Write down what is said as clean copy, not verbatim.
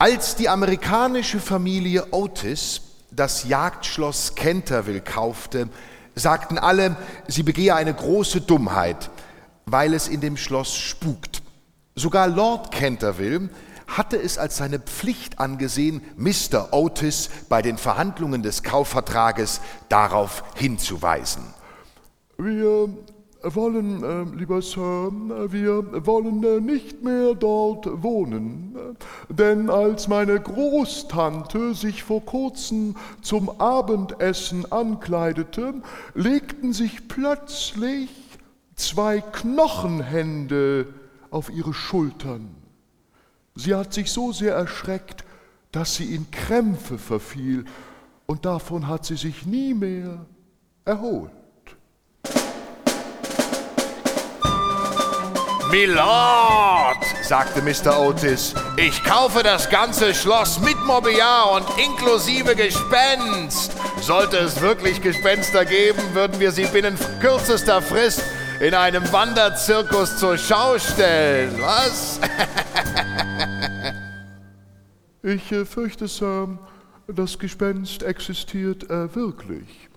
Als die amerikanische Familie Otis das Jagdschloss Canterville kaufte, sagten alle, sie begehe eine große Dummheit, weil es in dem Schloss spukt. Sogar Lord Canterville hatte es als seine Pflicht angesehen, Mr. Otis bei den Verhandlungen des Kaufvertrages darauf hinzuweisen. Wir wollen, lieber Sir, wir wollen nicht mehr dort wohnen, denn als meine Großtante sich vor kurzem zum Abendessen ankleidete, legten sich plötzlich 2 Knochenhände auf ihre Schultern. Sie hat sich so sehr erschreckt, dass sie in Krämpfe verfiel, und davon hat sie sich nie mehr erholt. Milord, sagte Mr. Otis, ich kaufe das ganze Schloss mit Mobiliar und inklusive Gespenst. Sollte es wirklich Gespenster geben, würden wir sie binnen kürzester Frist in einem Wanderzirkus zur Schau stellen. Was? Ich fürchte, Sir, das Gespenst existiert wirklich.